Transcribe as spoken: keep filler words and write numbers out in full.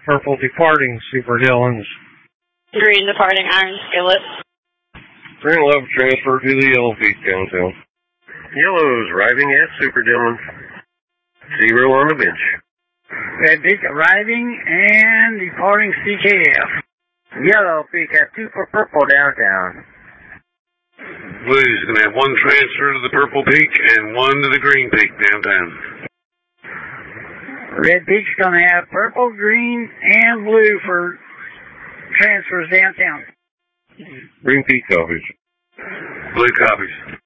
Purple departing Super Dillons. Green departing Iron Skillet. Green love transfer to the Yellow Peak downtown. Yellow's arriving at Super Dillon. Zero on the bench. Red Peak arriving and departing C K F. Yellow Peak at two for Purple downtown. Blue's going to have one transfer to the Purple Peak and one to the Green Peak downtown. Red Peak's going to have Purple, Green, and Blue for transfers downtown. Green Peak copies. Blue copies.